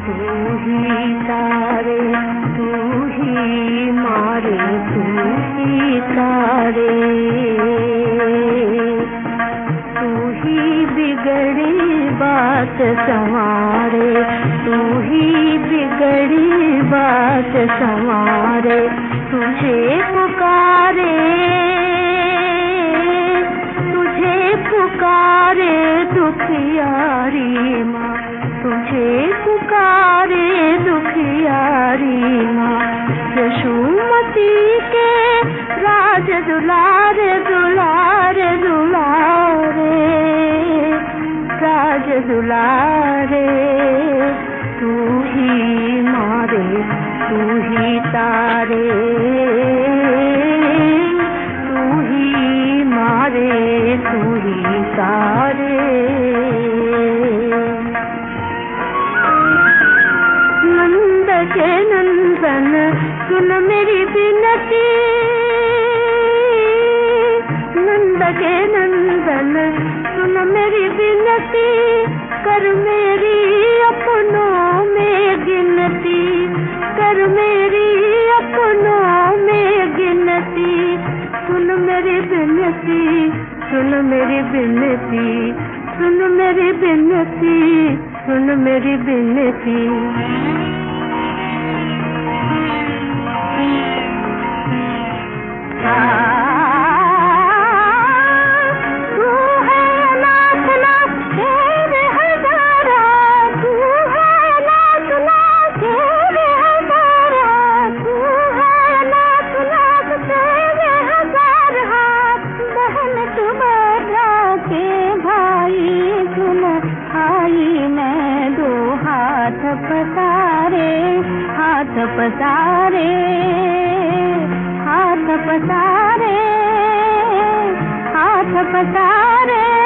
तू ही तारे, तू ही मारे, तू ही तारे, तू ही बिगड़ी बात संवारे, तू ही बिगड़ी बात संवारे। तुझे पुकारे, तुझे पुकारे दुखियारी माँ, तुझे पुकारे दुखियारी माँ। यशोमती के राज दुलारे, दुलारे, दुलारे, राज दुलारे। तू ही मारे, तू ही तारे, तू ही मारे, तू ही तारे। नंद के नंदन सुन मेरी विनती, नंद के नंदन सुन मेरी विनती, कर मेरी अपनों में गिनती, कर मेरी अपनों में गिनती। सुन मेरी विनती, सुन मेरी विनती, सुन मेरी विनती, सुन मेरी विनती। पसारे, हाथ पसारे, हाथ पसारे, हाथ पसारे।